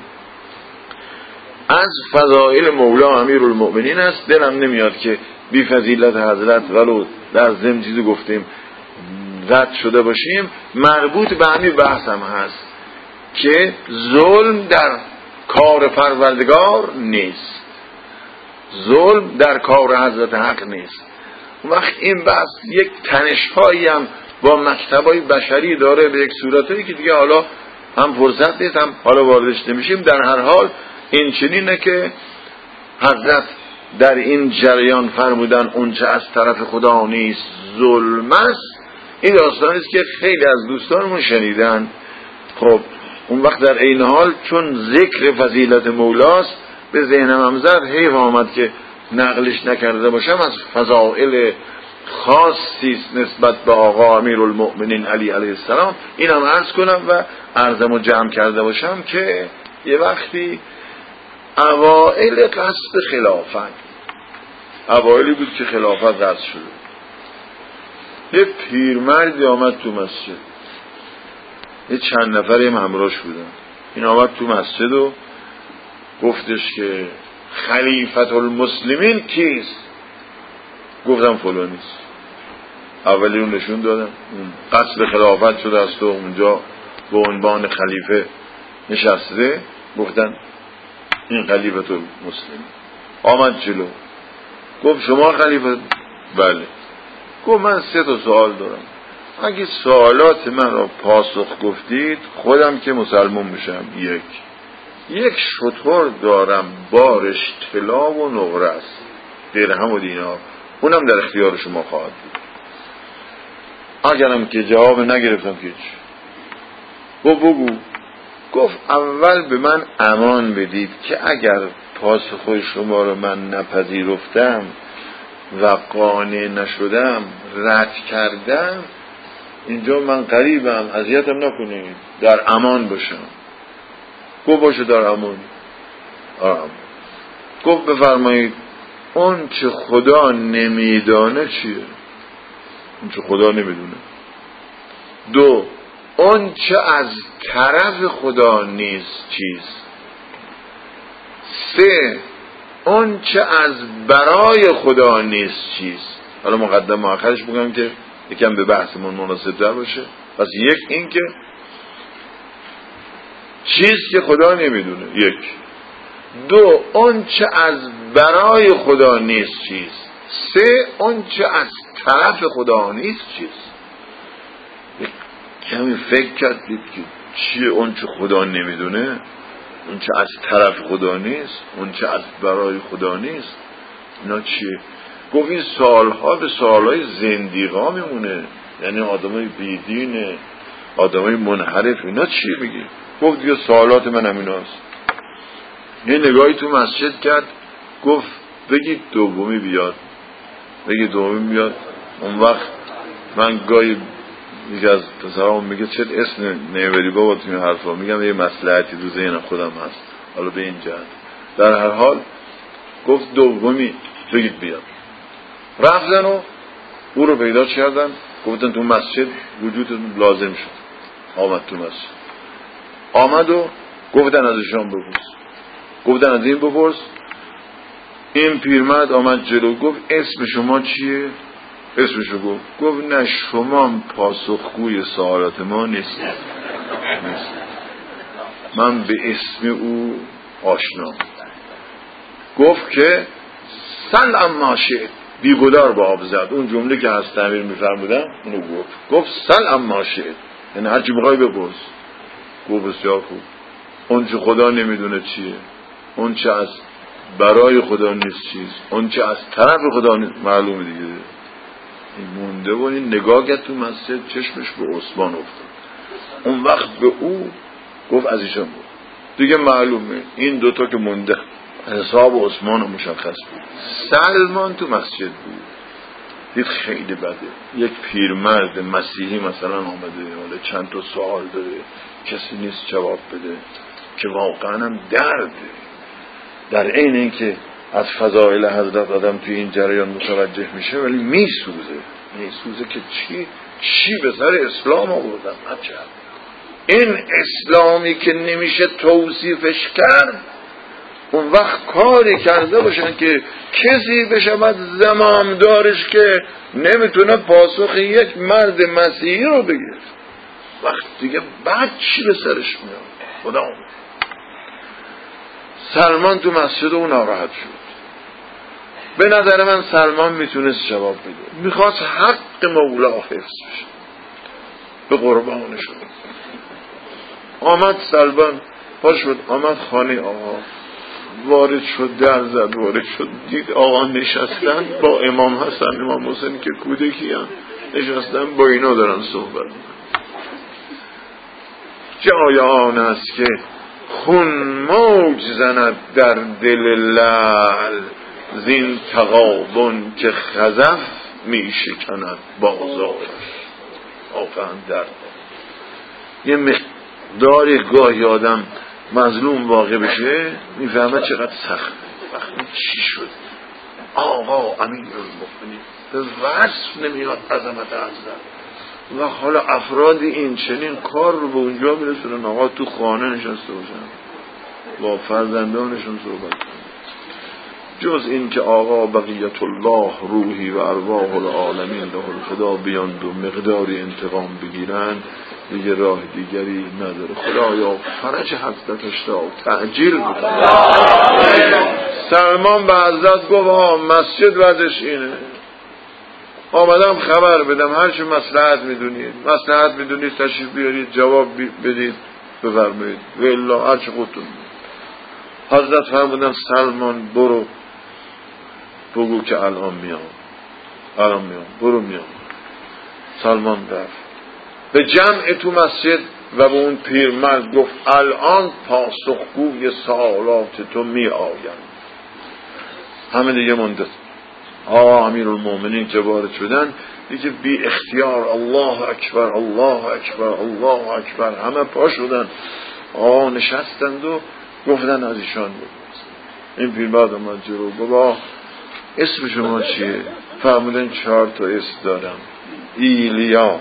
از فضائل مولا امیرالمؤمنین است، دلم نمیاد که بی فضیلت حضرت ولو در ضمن چیزی گفتیم رد شده باشیم. مربوط به همین بحث هم هست که ظلم در کار پروردگار نیست، ظلم در کار حضرت حق نیست. وقت این بحث یک تنش‌هایی هم با مکتبای بشری داره به یک صورتی که دیگه حالا هم فرصت نیست هم حالا واردش نمیشیم. در هر حال این چنینه که حضرت در این جریان فرمودن اونچه از طرف خدا نیست ظلم است. این داستانی است که خیلی از دوستانمون شنیدن. خب اون وقت در این حال چون ذکر فضیلت مولاست به ذهنم هم زد، حیف آمد که نقلش نکرده باشم. از فضائل خاصی نسبت به آقا امیرالمؤمنین علی علیه السلام اینم عرض کنم و عرضمو جمع کرده باشم که یه وقتی اوائل قصد خلافت، اوائلی بود که خلافت قصد شده، یه پیرمردی آمد تو مسجد، یه چند نفری هم همراهش بودن. این آمد تو مسجد و گفتش که خلیفت المسلمین کیست؟ گفتم فلانیست. اولی اون نشون دادم، اون قصد خلافت شده است و اونجا به عنوان خلیفه نشسته. گفتن این خلیفت المسلمین. آمد جلو گفت شما خلیفت؟ بله. گفت من 3 سوال دارم، اگه سوالات من را پاسخ گفتید خودم که مسلمان میشم. یک شتر دارم بارش طلا و نقره است، درهم و دینار، اونم در اختیار شما خواهد بود. اگرم که جواب نگرفتم که هیچ. بگو. گفت اول به من امان بدید که اگر پاسخ شما رو من نپذیرفتم و قانع نشدم، رد کردم، اینجا من قریبم، اذیتم نکنید، در امان باشم. گفت باشه در امان. گفت بفرمایید اون چه خدا نمیدانه چیه؟ اون چه خدا نمیدونه. 2 اون چه از طرف خدا نیست چیست. 3 اون چه از برای خدا نیست چیست. حالا مقدم و آخرش بگم که یکم به بحثمون مناسب تر باشه. پس 1 این که چیست که خدا نمیدونه. 1. 2 اون چه از برای خدا نیست چیست. 3 اون چه از طرف خدا نیست چیست. کمی فکر کردید که چیه اون چه خدا نمیدونه، اون چه از طرف خدا نیست، اون چه از برای خدا نیست، اینا چیه؟ گفت این سوالها به سوالهای زندیقا میمونه، یعنی آدمای بیدینه، آدمای منحرف. اینا چیه میگی؟ گفت دیگه سوالات من هم ایناست. یه نگاهی تو مسجد کرد، گفت بگید دومی بیاد. بگید دومی بیاد. اون وقت من گاهی یکی از پسرام میگه چه اسم نمیبری بابا تو این حرفا، میگم یه مصلحتی تو ذهن خودم هست، حالا به این جهت. در هر حال گفت دومی بگید بیاد. رفتن و او رو پیدا کردن، گفتن تو مسجد وجود لازم شد. آمد تو مسجد، آمد و گفتن ازشان بپرس، گفتن از این بپرس. این پیرمرد آمد جلو، گفت اسم شما چیه؟ اسمشو گفت نه شما پاسخگوی سوالات ما نیست. من به اسم او آشنا. گفت که سل اما شئت، بیگدار با آب زد. اون جمله که از تعمیر میفرمودن اونو گفت سل اما شئت، یعنی هرچی بخوای بپرس. گفت بسیار خوب. اون چه خدا نمیدونه چیه، اون چه از برای خدا نیست چیز، اون چه از طرف خدا نیست. معلومه دیگه. این مونده و این نگاه کرد تو مسجد، چشمش به عثمان افتاد. اون وقت به او گفت از ایشان بود. دیگه معلومه این دوتا که مونده حساب عثمان مشخص بود. سلمان تو مسجد بود، دید خیلی بده. یک پیرمرد مسیحی مثلا آمده، حالا چند تا سوال داره، کسی نیست جواب بده، که واقعا هم درده. در عین اینکه از فضائل حضرت آدم توی این جریان متوجه میشه، ولی میسوزه که چی به سر اسلام آوردن. عجب. این اسلامی که نمیشه توصیفش کرد، اون وقت کاری کرده باشن که کسی بشود زمامدارش که نمیتونه پاسخ یک مرد مسیحی رو بگیر. وقت دیگه بعد چی به سرش میاد؟ خدا. سلمان تو مسجد اون ناراحت شد. به نظر من سلمان میتونست جواب بده، میخواست حق مولا حفظ بشه، به قربانش شد. آمد سلمان، پاش شد، آمد خانه آقا، وارد شد، در زد، وارد شد، دید آقا نشستن با امام حسن امام حسین که کودکی هم نشستن، با اینا دارن صحبت میکنن. جای آن است که خون موج زند در دل لعل، زین تغابن که خزف می شکند بازارش. واقعا درد. یه مقداری گاهی آدم مظلوم واقع بشه میفهمه چقدر سخت. وقتی چی شد آقا امیرالمؤمنین به وصف نمیاد عظمت حضرت، و حالا افراد این چنین کار رو به اونجا میرسونن آقا تو خانه نشسته باشن با فرزندانشون صحبت کنن. جز این که آقا بقیت الله روحی و ارواح العالمین له الفدا بیاند و مقداری انتقام بگیرن، دیگه راه دیگری نداره. خدایا فرج حضرتش را تعجیل بکنه. سلمان به حضرت گفت مسجد وضعش اینه، آمدم خبر بدم، هرچی مصلحت میدونید تشریف بیارید جواب بدید بفرمایید، والله هرچی خودتون. حضرت فرمودن سلمان برو بگو که الان میام، برو میام. سلمان رفت به جمع تو مسجد و به اون پیرمرد گفت الان پاسخگوی سوالات تو می آیم. همه دیگه مونده. امیرالمومنین که وارد شدن دیگه بی اختیار الله اکبر الله اکبر الله اکبر همه پا شدن، نشستند و گفتن از ایشان بپرس. این پیرمرد اومد جلو، بابا اسم شما چیه؟ فرمودن 4 تا اسم دارم، ایلیا،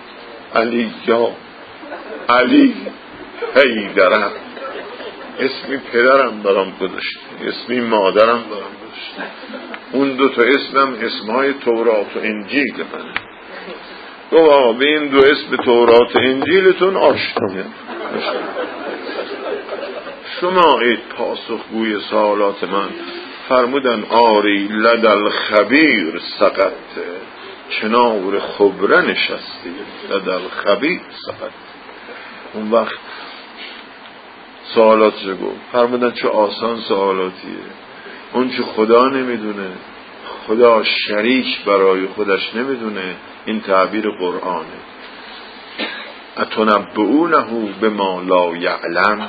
علی، حیدرم. اسمی پدرم دارم گذاشت، اسمی مادرم دارم گذاشت. اون 2 تا اسمم اسمهای تورات و انجیل منه. بابا به این 2 اسم تورات و انجیلتون آشنایید. شما اید پاسخگوی سوالات من. فرمودن آری لدل خبیر سقط، کنار خبره نشستی، لدل خبیر سقط. اون وقت سوالات رو گفت. فرمودن چه آسان سوالاتیه. اون چه خدا نمیدونه، خدا شریک برای خودش نمیدونه، این تعبیر قرآنه. اتنبئونه بما لا یعلم.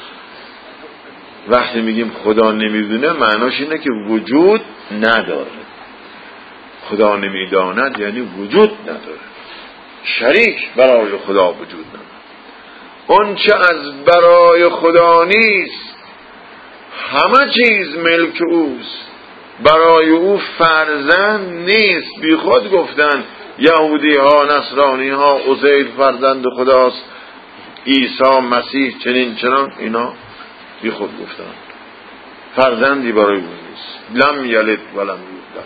وقتی میگیم خدا نمیدونه معناش اینه که وجود نداره. خدا نمیداند یعنی وجود نداره، شریک برای خدا وجود نداره. اون چه از برای خدا نیست همه چیز ملک اوست، برای او فرزند نیست. بی خود گفتن یهودی ها، نصرانی ها عزیر فرزند خداست، عیسی مسیح چنین چنان، اینا بی خود گفتن فرزندی برای او نیست. لم یلد ولم یولد.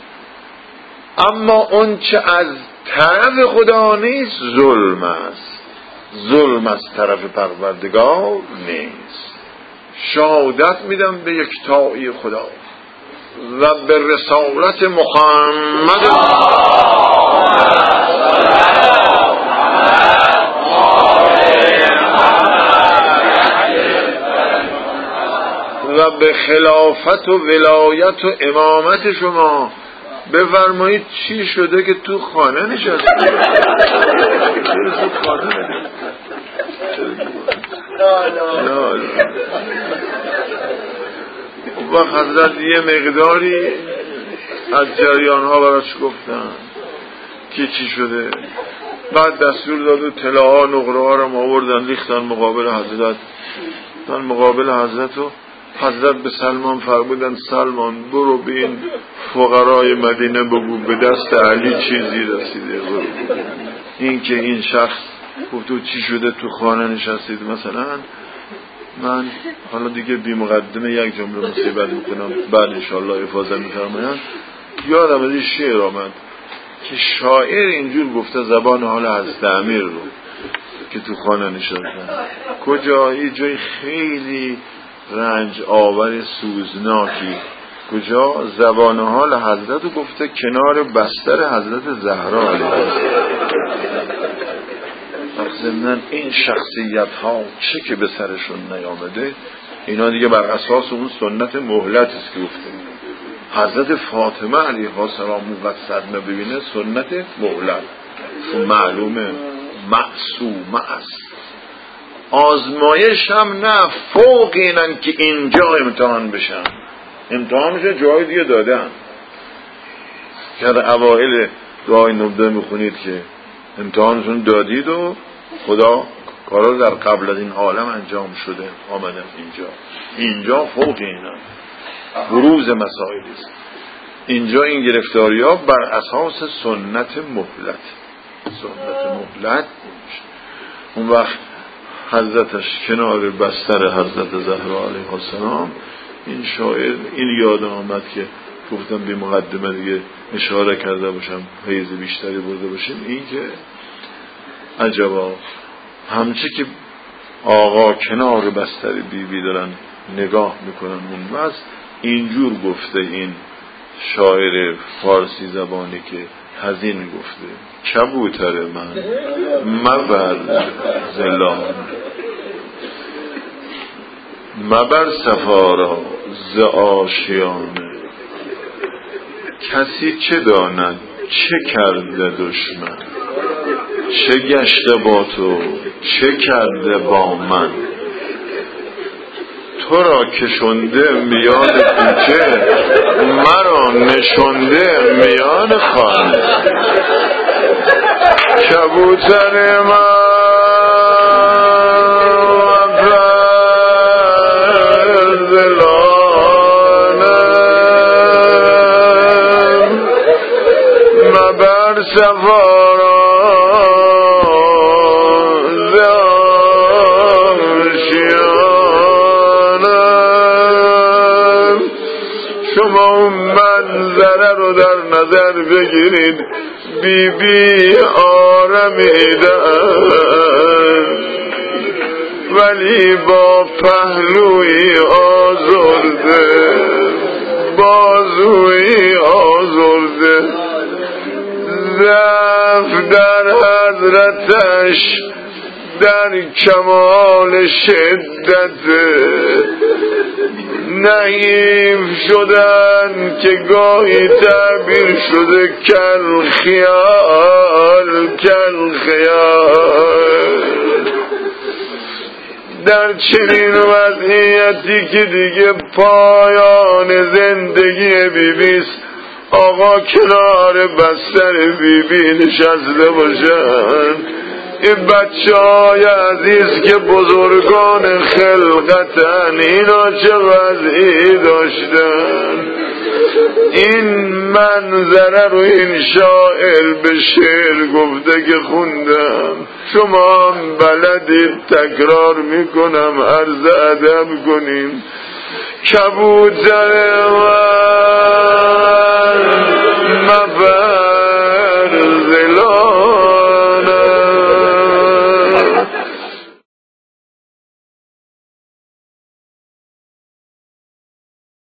اما اون چه از طرف خدا نیست ظلم است، ظلم از طرف پروردگار نیست. شهادت میدم به یکتایی خدا و به رسالت محمد و به خلافت و ولایت و امامت شما. بفرمایید چی شده که تو خانه نشستی؟ تو خانه و حضرت یه مقداری از جریان ها براش گفتن که چی شده. بعد دستور داد و طلاها نقره ها رو آوردن ریختن مقابل حضرت. مقابل حضرت و حضرت به سلمان فرمودن سلمان برو به این فقرای مدینه بگو به دست علی چیزی رسیده. برو این که این شخص گفت تو چی شده تو خانه نشستید مثلا. من حالا دیگه بی مقدمه یک جمله مصیبت میکنم بعد انشاءالله افاضه میفرمایم. یادم از این شعر آمد که شاعر اینجور گفته زبان حال حضرت امیر رو که تو خانه نشستن کجا یه جای خیلی رنج آور سوزناکی، کجا زبان حال حضرت رو گفته کنار بستر حضرت زهرا علیه السلام. ضمناً این شخصیت ها چه که به سرشون نیامده، اینا دیگه بر اساس اون سنت مهلت است که گفته. حضرت فاطمه علیه السلام موقع صدمه ببینه سنت مهلت، چون معلومه معصومه است. آزمایش هم نه، فوق اینن که اینجا امتحان بشن. امتحانش جای دیگه دادن که در اوائل دعای نبوه میخونید که امتحانشون دادید و خدا کارا در قبل از این عالم انجام شده آمدن اینجا فوق اینن. بروز مسائل است اینجا. این گرفتاری ها بر اساس سنت مهلت اون وقت حضرتش کنار بستر حضرت زهرا علیه السلام. این شاعر این یاد آمد که گفتم بی مقدمه دیگه اشاره کرده باشم حیز بیشتری برده باشیم. این که عجبا همچه که آقا کنار بستر بیبی دارن نگاه میکنن اون وقت اینجور گفته این شاعر فارسی زبانی که حزین گفته کبوتر من مبر زلان مبر سفارا ز آشیانه، کسی چه داند چه کرده دشمن چه گشته با تو، چه کرده با من؟ تو را کشنده میان کوچه، مرا نشنده میان خانه. کبوتر من مبر سفاران زیاشیانم. شما منظره رو در نظر بگیرید، بی بی آرمیدن ولی با پهلوی آزرده، بازوی آزرده. ضعف در حضرتش در کمال شدت، نحیف شدن که گاهی تعبیر شده کل خیال، کل خیال. در چنین وضعیتی که دیگه پایان زندگی بیبیست، آقا کنار بستر بیبی نشسته باشن. این بچه های عزیز که بزرگان خلقتن، اینا چه وضعی داشتن؟ این منظره رو این شاعر به شعر گفته که خوندم، شما هم بلدید، تکرار میکنم، عرض ادب کنیم. کبوتر من